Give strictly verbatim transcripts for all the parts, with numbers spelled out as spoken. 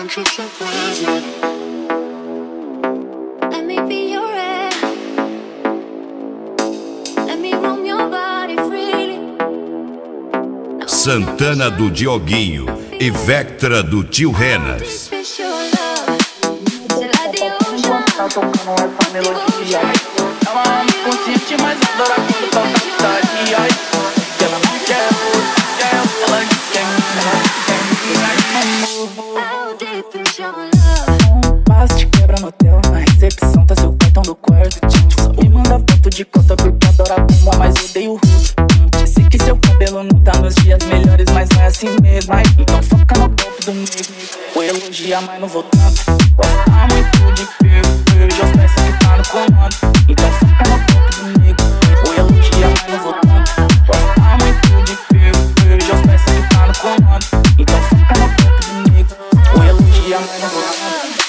your surprise. Let me be your air. Let me roam your body freely. Santana do Dioguinho e Vectra do Tio Renas. Tá tocando essa melodia. Ela ama consciente, mas adora quando toca cidade. Ela não quer amor, quer ela quer um passo te quebra no hotel, na recepção tá seu cartão do quarto. Só me manda foto de costa porque adora bomba, mas odeio o rosto. Sei que seu cabelo não tá nos dias melhores, mas não é assim mesmo. Então foca no golpe do nego. Vou elogiar, mas não vou tanto. Gosta muito de perder, já peço que tá no comando. Então foca no golpe do nego. Vou elogiar, mas não vou tanto. Gosta muito de perder, já peço que tá no comando. Então foca no golpe do nego. Vou elogiar, mas não vou tanto.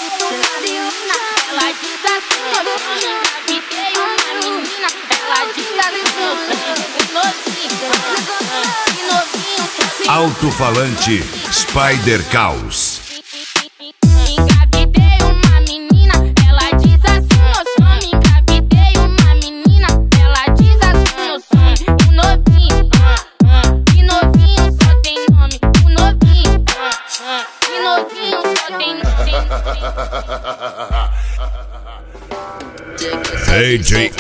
Ela diz assim, eu engravidei uma menina. Ela diz assim, eu sou novinho, novinho. Alto-falante Spider Caos. Engravidei uma menina. Ela diz assim, eu sou. Engravidei uma menina. Ela diz assim, eu sou um novinho. Que novinho só tem nome. Um novinho. Que novinho só tem nome. D J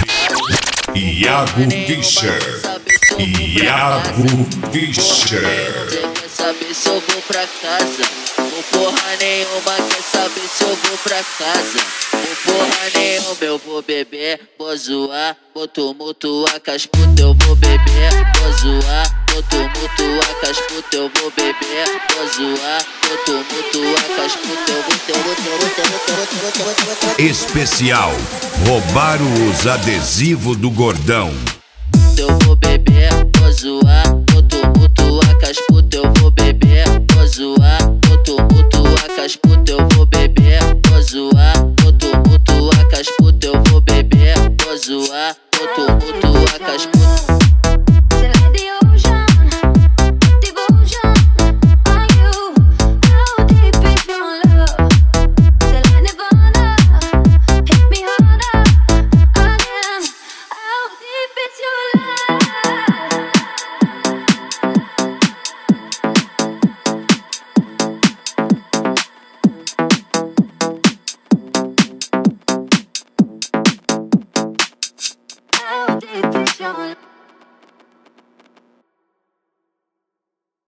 Iago Fischer. Iago Fischer. Quer saber se eu vou pra casa? Não porra nenhuma, quer saber se eu vou pra casa? Não porra nenhuma, eu vou beber, vou zoar, vou tumultuar com as putas, eu vou beber, vou zoar, vou tumultuar com as putas, eu vou beber, vou zoar, vou tumultuar com as putas, eu vou ter, vou ter, vou ter, vou ter, vou ter, vou ter, vou ter, vou ter. Especial: roubaram os adesivos do gordão. Eu vou beber, vou zoar, vou tumultuar com as putas, eu vou beber, vou zoar, vou tumultuar com as putas, eu vou